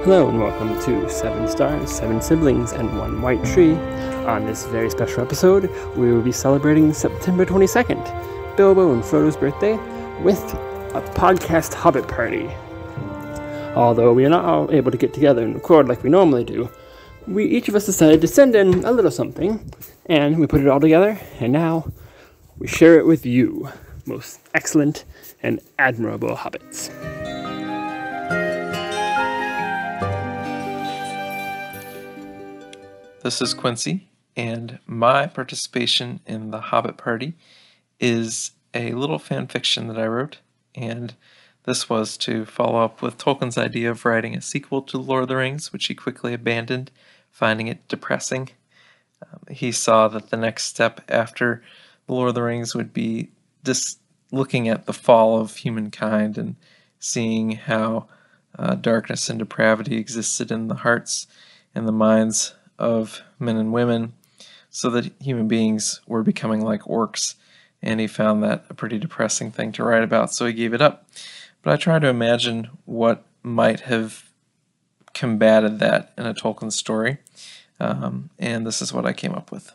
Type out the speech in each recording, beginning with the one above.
Hello and welcome to 7 Stars, 7 Siblings, and 1 White Tree. On this very special episode, we will be celebrating September 22nd, Bilbo and Frodo's birthday, with a podcast Hobbit party. Although we are not all able to get together and record like we normally do, each of us decided to send in a little something, and we put it all together, and now we share it with you, most excellent and admirable hobbits. This is Quincy, and my participation in the Hobbit Party is a little fan fiction that I wrote, and this was to follow up with Tolkien's idea of writing a sequel to Lord of the Rings, which he quickly abandoned, finding it depressing. He saw that the next step after the Lord of the Rings would be just looking at the fall of humankind and seeing how darkness and depravity existed in the hearts and the minds of men and women, so that human beings were becoming like orcs, and he found that a pretty depressing thing to write about, so he gave it up. But I tried to imagine what might have combated that in a Tolkien story, and this is what I came up with.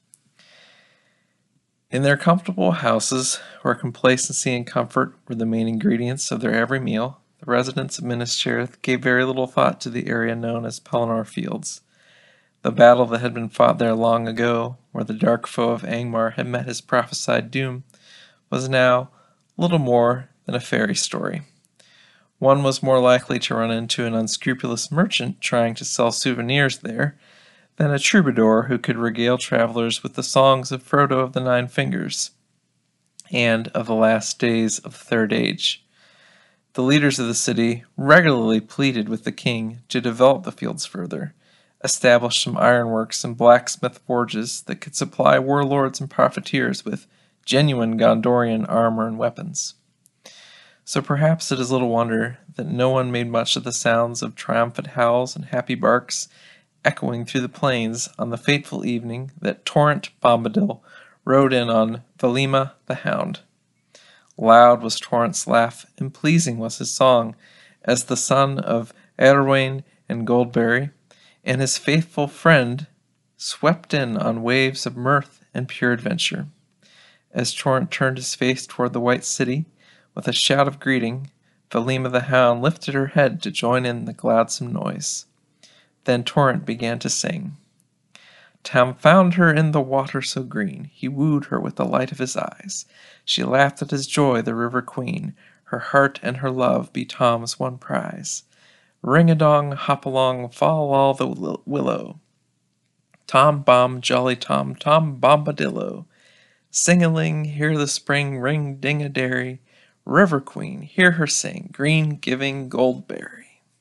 In their comfortable houses, where complacency and comfort were the main ingredients of their every meal, the residents of Minas Tirith gave very little thought to the area known as Pelennor Fields. The battle that had been fought there long ago, where the dark foe of Angmar had met his prophesied doom, was now little more than a fairy story. One was more likely to run into an unscrupulous merchant trying to sell souvenirs there than a troubadour who could regale travelers with the songs of Frodo of the Nine Fingers and of the last days of the Third Age. The leaders of the city regularly pleaded with the king to develop the fields further, establish some ironworks and blacksmith forges that could supply warlords and profiteers with genuine Gondorian armor and weapons. So perhaps it is little wonder that no one made much of the sounds of triumphant howls and happy barks echoing through the plains on the fateful evening that Torrent Bombadil rode in on Valimah the Hound. Loud was Torrent's laugh, and pleasing was his song, as the son of Eorwain and Goldberry and his faithful friend swept in on waves of mirth and pure adventure. As Torrent turned his face toward the White City, with a shout of greeting, Valimah the Hound lifted her head to join in the gladsome noise. Then Torrent began to sing. Tom found her in the water so green, he wooed her with the light of his eyes. She laughed at his joy, the river queen, her heart and her love be Tom's one prize. Ring-a-dong, hop-along, fall all the willow. Tom Bomb, jolly Tom, Tom Bombadillo. Sing-a-ling, hear the spring ring ding-a-dairy. River Queen, hear her sing, green-giving Goldberry.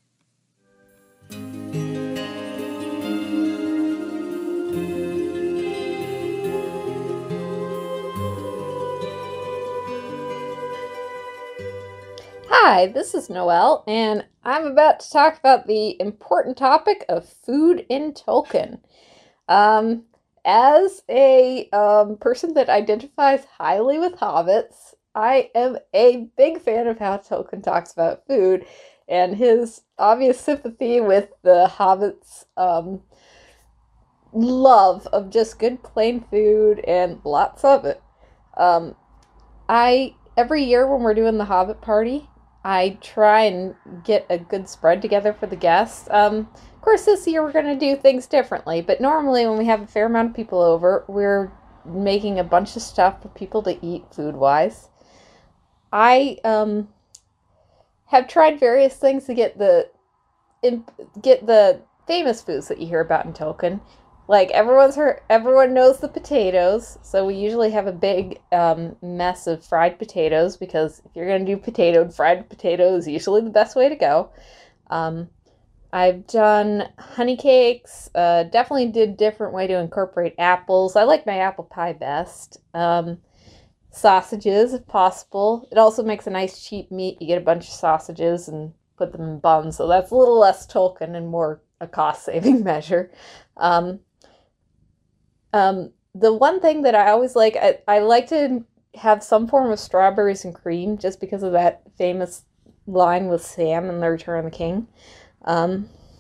Hi, this is Noelle, and I'm about to talk about the important topic of food in Tolkien. As a person that identifies highly with hobbits, I am a big fan of how Tolkien talks about food, and his obvious sympathy with the hobbits' love of just good plain food and lots of it. Every year when we're doing the Hobbit party, I try and get a good spread together for the guests. Of course, this year we're going to do things differently, but normally when we have a fair amount of people over, we're making a bunch of stuff for people to eat food-wise. I have tried various things to get the famous foods that you hear about in Tolkien. Like, everyone knows the potatoes, so we usually have a big mess of fried potatoes, because if you're going to do fried potato is usually the best way to go. I've done honey cakes, definitely did different way to incorporate apples. I like my apple pie best. Sausages, if possible. It also makes a nice cheap meat. You get a bunch of sausages and put them in buns, so that's a little less Tolkien and more a cost-saving measure. The one thing that I always like, I like to have some form of strawberries and cream, just because of that famous line with Sam in The Return of the King.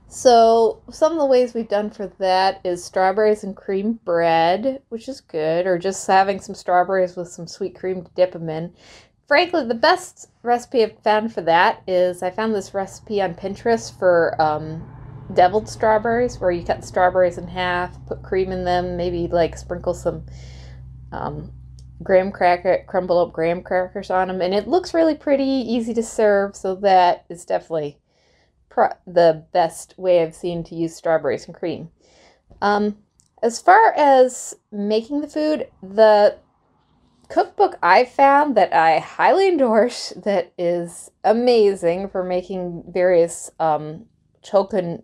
So some of the ways we've done for that is strawberries and cream bread, which is good, or just having some strawberries with some sweet cream to dip them in. Frankly, the best recipe I've found for that is I found this recipe on Pinterest for deviled strawberries, where you cut the strawberries in half, put cream in them, maybe like sprinkle some crumble up graham crackers on them, and it looks really pretty, easy to serve, so that is definitely the best way I've seen to use strawberries and cream. As far as making the food, the cookbook I found that I highly endorse, that is amazing for making various Tolkien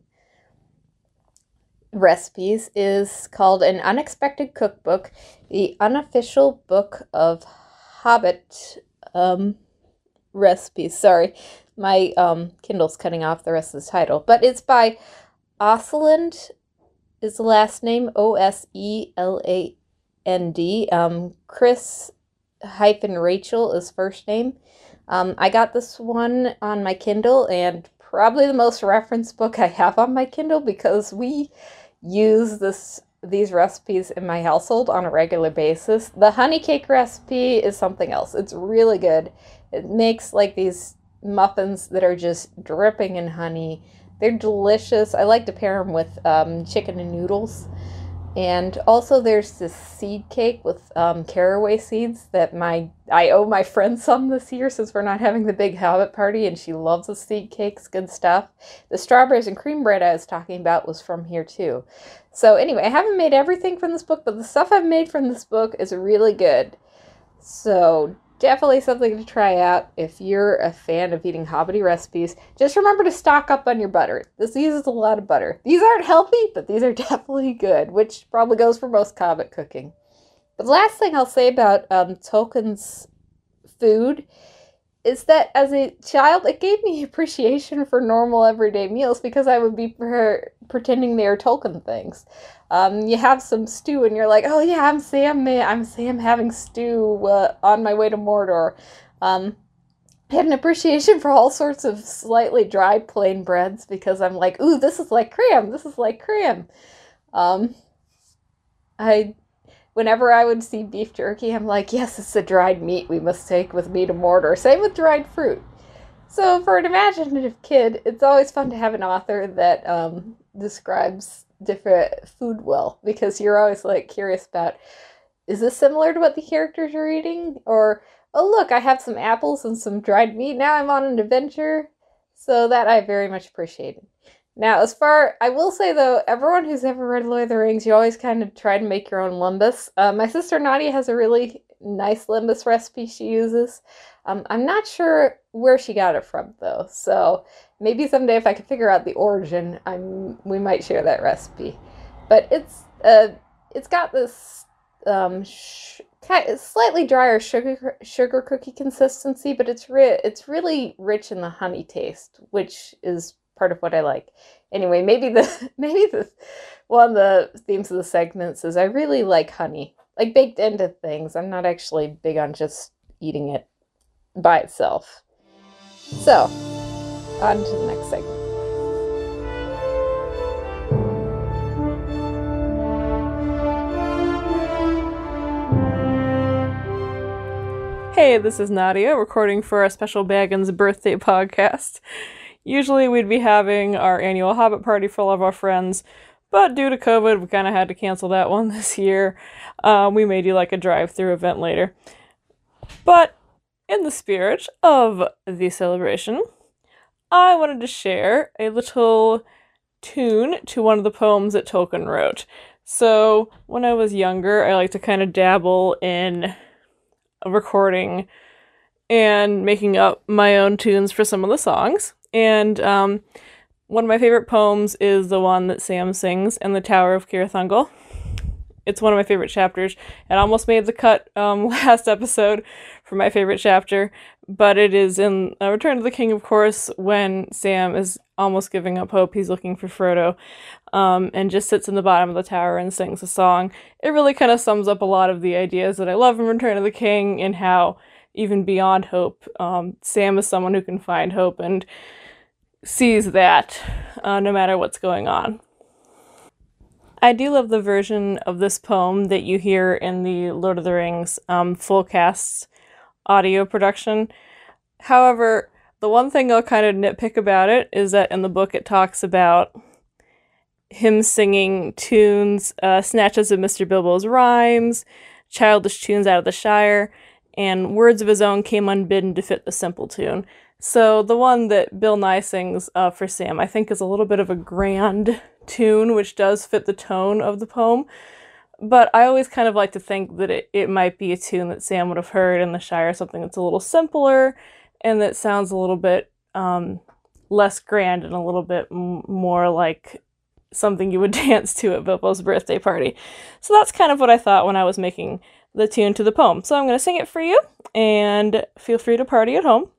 recipes, is called An Unexpected Cookbook, the unofficial book of Hobbit recipes. Sorry, my Kindle's cutting off the rest of the title, but it's by Osland, is the last name, Oseland. Chris-Rachel is first name. I got this one on my Kindle, and probably the most referenced book I have on my Kindle, because we use these recipes in my household on a regular basis. The honey cake recipe is something else. It's really good. It makes like these muffins that are just dripping in honey. They're delicious. I like to pair them with chicken and noodles. And also there's this seed cake with caraway seeds that I owe my friend some this year, since we're not having the big Hobbit party, and she loves the seed cakes, good stuff. The strawberries and cream bread I was talking about was from here too. So anyway, I haven't made everything from this book, but the stuff I've made from this book is really good. So definitely something to try out if you're a fan of eating hobbity recipes. Just remember to stock up on your butter. This uses a lot of butter. These aren't healthy, but these are definitely good, which probably goes for most hobbit cooking. But the last thing I'll say about Tolkien's food is that as a child, it gave me appreciation for normal everyday meals, because I would be pretending they are Tolkien things. You have some stew and you're like, oh yeah, I'm Sam having stew on my way to Mordor. I had an appreciation for all sorts of slightly dry plain breads, because I'm like, ooh, this is like cram. Whenever I would see beef jerky, I'm like, yes, it's a dried meat we must take with me to Mordor. Same with dried fruit. So for an imaginative kid, it's always fun to have an author that describes different food well, because you're always like curious about, is this similar to what the characters are eating? Or, oh look, I have some apples and some dried meat, now I'm on an adventure. So that I very much appreciated. Now, I will say though, everyone who's ever read Lord of the Rings, you always kind of try to make your own lembas. My sister Nadia has a really nice lembas recipe she uses. I'm not sure where she got it from though, so maybe someday if I can figure out the origin, we might share that recipe. But it's got this slightly drier sugar cookie consistency, but it's really rich in the honey taste, which is part of what I like. Anyway, maybe the one of the themes of the segments is I really like honey, like baked into things. I'm not actually big on just eating it by itself. So, on to the next segment. Hey, this is Nadia, recording for our special Baggins birthday podcast. Usually we'd be having our annual Hobbit party for all of our friends, but due to COVID, we kind of had to cancel that one this year. We may do like a drive-through event later. But in the spirit of the celebration, I wanted to share a little tune to one of the poems that Tolkien wrote. So when I was younger, I liked to kind of dabble in recording and making up my own tunes for some of the songs. And one of my favorite poems is the one that Sam sings in the Tower of Cirith Ungol. It's one of my favorite chapters. It almost made the cut last episode for my favorite chapter, but it is in Return of the King, of course, when Sam is almost giving up hope. He's looking for Frodo, and just sits in the bottom of the tower and sings a song. It really kind of sums up a lot of the ideas that I love in Return of the King, and how even beyond hope, Sam is someone who can find hope and sees that no matter what's going on. I do love the version of this poem that you hear in the Lord of the Rings full cast audio production. However, the one thing I'll kind of nitpick about it is that in the book it talks about him singing tunes, snatches of Mr. Bilbo's rhymes, childish tunes out of the Shire, and words of his own came unbidden to fit the simple tune. So the one that Bill Nye sings for Sam, I think is a little bit of a grand tune, which does fit the tone of the poem. But I always kind of like to think that it might be a tune that Sam would have heard in the Shire, something that's a little simpler and that sounds a little bit less grand and a little bit more like something you would dance to at Bilbo's birthday party. So that's kind of what I thought when I was making the tune to the poem. So I'm going to sing it for you, and feel free to party at home.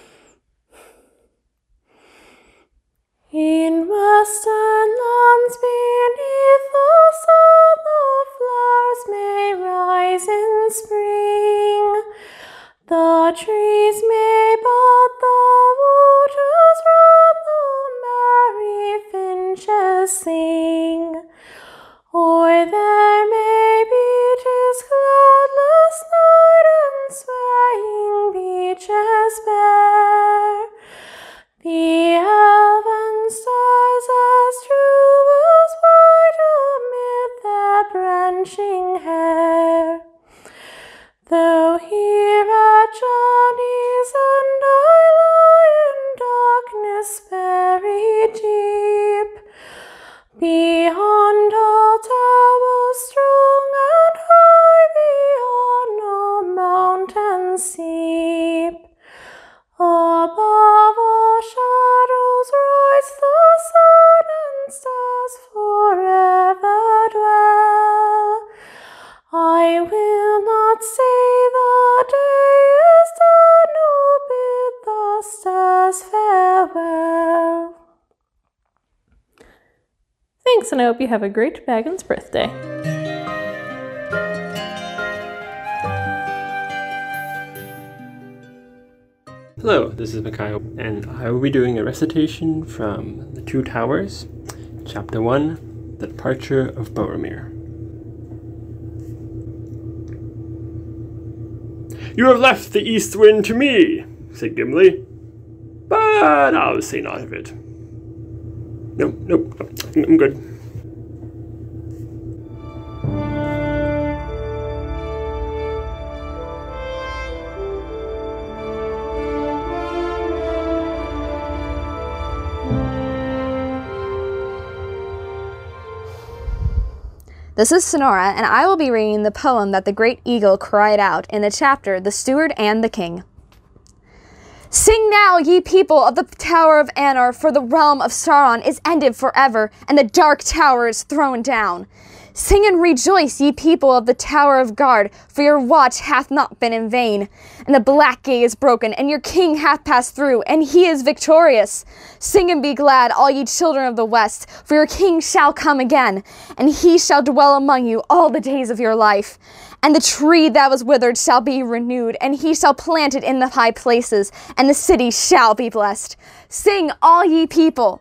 In western lands beneath the sun, the flowers may rise in spring. The trees may bud, the waters run, the merry finches sing. Or there may be 'tis cloudless night and swaying beaches bare. The elven stars as true as white amid their branching hair. Though here at journey's end I lie in darkness very deep, beyond all towers strong and high, beyond all mountains steep. Above all shadows rise the sun and stars forever dwell. I will not say the day is done, nor bid the stars farewell. Thanks, and I hope you have a great Baggins birthday. Hello, this is Mikhail, and I will be doing a recitation from The Two Towers, Chapter 1, The Departure of Boromir. "You have left the east wind to me," said Gimli, "but I'll say naught of it." Nope, I'm good. This is Sonora, and I will be reading the poem that the great eagle cried out in the chapter, The Steward and the King. Sing now, ye people of the Tower of Anor, for the realm of Sauron is ended forever, and the Dark Tower is thrown down. Sing and rejoice, ye people of the Tower of Guard, for your watch hath not been in vain. And the black gate is broken, and your king hath passed through, and he is victorious. Sing and be glad, all ye children of the West, for your king shall come again, and he shall dwell among you all the days of your life. And the tree that was withered shall be renewed, and he shall plant it in the high places, and the city shall be blessed. Sing, all ye people.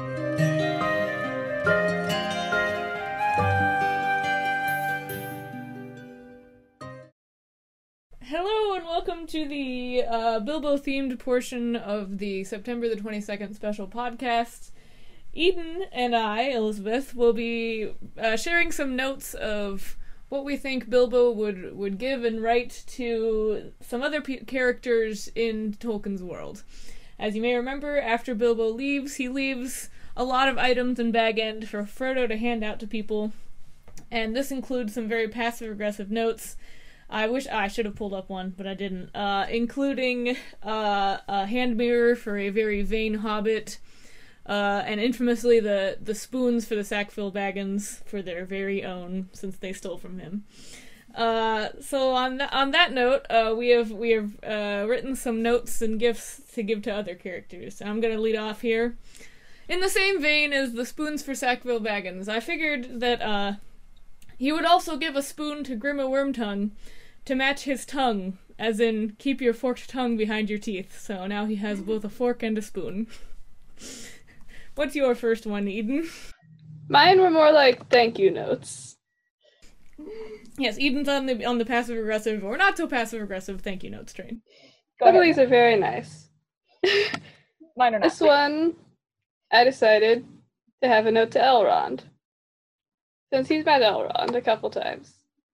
Hello and welcome to the Bilbo-themed portion of the September the 22nd special podcast. Eden and I, Elizabeth, will be sharing some notes of what we think Bilbo would give and write to some other characters in Tolkien's world. As you may remember, after Bilbo leaves, he leaves a lot of items in Bag End for Frodo to hand out to people, and this includes some very passive-aggressive notes. I wish I should have pulled up one, but I didn't. Including a hand mirror for a very vain hobbit, and infamously the spoons for the Sackville Baggins for their very own, since they stole from him. So on that note, we have written some notes and gifts to give to other characters. And I'm gonna lead off here. In the same vein as the spoons for Sackville Baggins, I figured that he would also give a spoon to Grima Wormtongue to match his tongue, as in keep your forked tongue behind your teeth. So now he has both a fork and a spoon. What's your first one, Eden? Mine were more like thank you notes. Yes, Eden's on the passive aggressive or not so passive aggressive thank you notes train. Some of these are very nice. Mine are not. This one, I decided to have a note to Elrond, since he's met Elrond a couple times.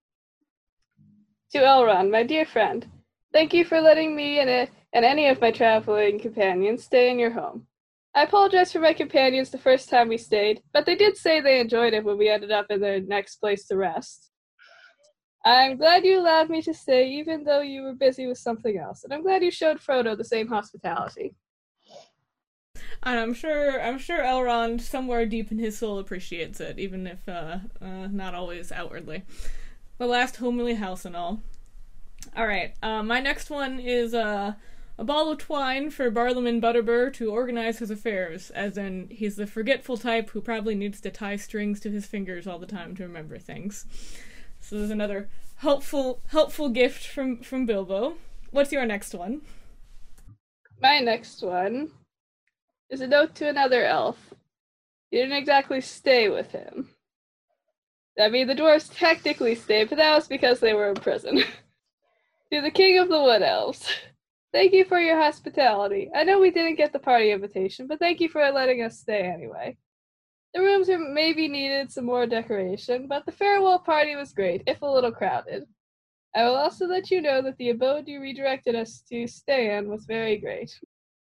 To Elrond, my dear friend, thank you for letting me and any of my traveling companions stay in your home. I apologize for my companions the first time we stayed, but they did say they enjoyed it when we ended up in their next place to rest. I'm glad you allowed me to stay even though you were busy with something else, and I'm glad you showed Frodo the same hospitality. And I'm sure Elrond, somewhere deep in his soul, appreciates it, even if not always outwardly. The last homely house and all. Alright, my next one is a ball of twine for Barlaam Butterbur to organize his affairs, as in, he's the forgetful type who probably needs to tie strings to his fingers all the time to remember things. So there's another helpful gift from Bilbo. What's your next one? My next one is a note to another elf. You didn't exactly stay with him. I mean, the dwarves technically stayed, but that was because they were in prison. To the King of the Wood Elves. Thank you for your hospitality. I know we didn't get the party invitation, but thank you for letting us stay anyway. The rooms maybe needed some more decoration, but the farewell party was great, if a little crowded. I will also let you know that the abode you redirected us to stay in was very great.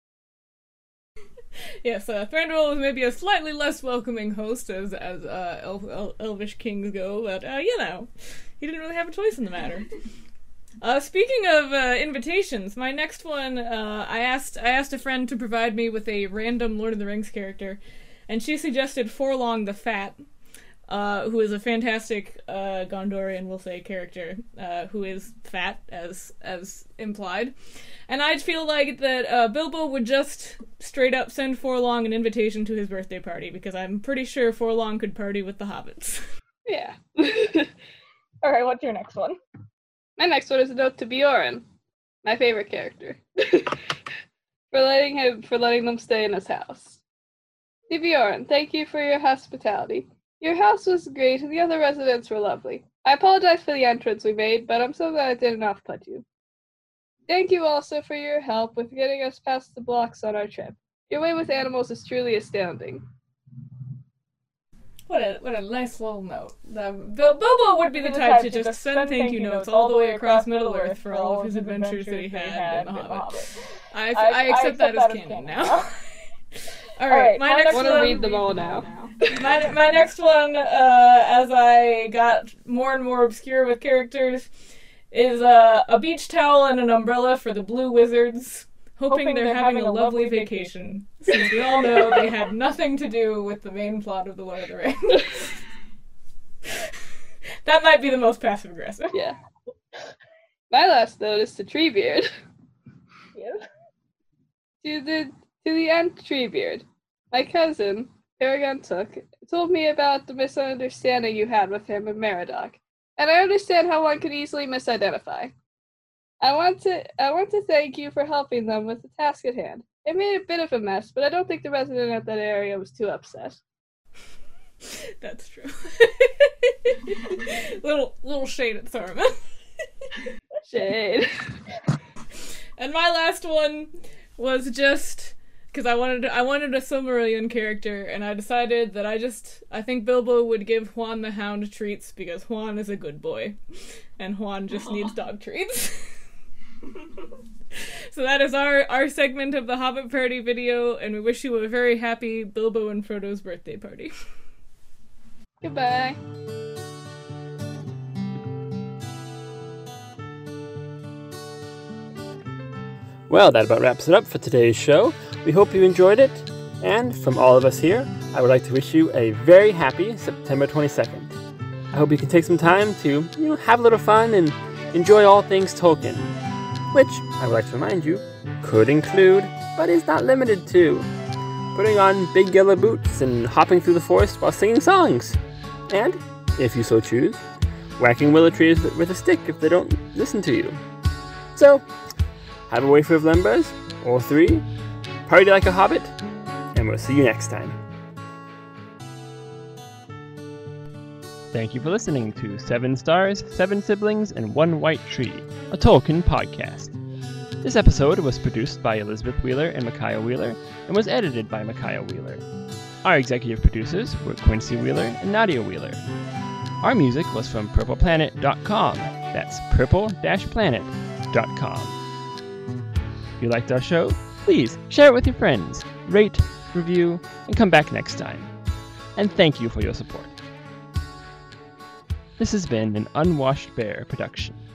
Yes, Thranduil was maybe a slightly less welcoming host as elvish kings go, but, he didn't really have a choice in the matter. Speaking of invitations, my next one, I asked a friend to provide me with a random Lord of the Rings character, and she suggested Forlong the Fat, who is a fantastic Gondorian, we'll say, character, who is fat, as implied. And I'd feel like that Bilbo would just straight up send Forlong an invitation to his birthday party, because I'm pretty sure Forlong could party with the hobbits. Yeah. Alright, what's your next one? My next one is a note to Bjorn, my favorite character, for letting them stay in his house. To Bjorn, thank you for your hospitality. Your house was great and the other residents were lovely. I apologize for the entrance we made, but I'm so glad it didn't off-put you. Thank you also for your help with getting us past the blocks on our trip. Your way with animals is truly astounding. What a nice little note. Bilbo would be the type to just send thank you notes all the way across Middle-earth for all of his adventures that he had in The Hobbit. I accept that as canon now. Alright, my next one... I want to read them all now. My next one, as I got more and more obscure with characters, is a beach towel and an umbrella for the Blue Wizards, hoping they're having a lovely vacation, since we all know they had nothing to do with the main plot of The Lord of the Rings. That might be the most passive-aggressive. Yeah. My last note is to Treebeard. Yes. To the Aunt Treebeard. My cousin, Paragon Took, told me about the misunderstanding you had with him and Meriadoc, and I understand how one could easily misidentify. I want to thank you for helping them with the task at hand. It made a bit of a mess, but I don't think the resident of that area was too upset. That's true. little shade at Saruman. Shade. And my last one was just because I wanted a Silmarillion character, and I decided that I think Bilbo would give Juan the Hound treats because Juan is a good boy, and Juan just needs dog treats. So that is our segment of the Hobbit Party video, and we wish you a very happy Bilbo and Frodo's birthday party. Goodbye. Well, that about wraps it up for today's show. We hope you enjoyed it, and from all of us here, I would like to wish you a very happy September 22nd. I hope you can take some time to, have a little fun and enjoy all things Tolkien, which, I would like to remind you, could include, but is not limited to, putting on big yellow boots and hopping through the forest while singing songs, and, if you so choose, whacking willow trees with a stick if they don't listen to you. So, have a wafer of lembas, or 3, party like a hobbit, and we'll see you next time. Thank you for listening to 7 Stars, 7 Siblings, and 1 White Tree, a Tolkien podcast. This episode was produced by Elizabeth Wheeler and Micaiah Wheeler, and was edited by Micaiah Wheeler. Our executive producers were Quincy Wheeler and Nadia Wheeler. Our music was from purpleplanet.com. That's purple-planet.com. If you liked our show, please share it with your friends, rate, review, and come back next time. And thank you for your support. This has been an Unwashed Bear production.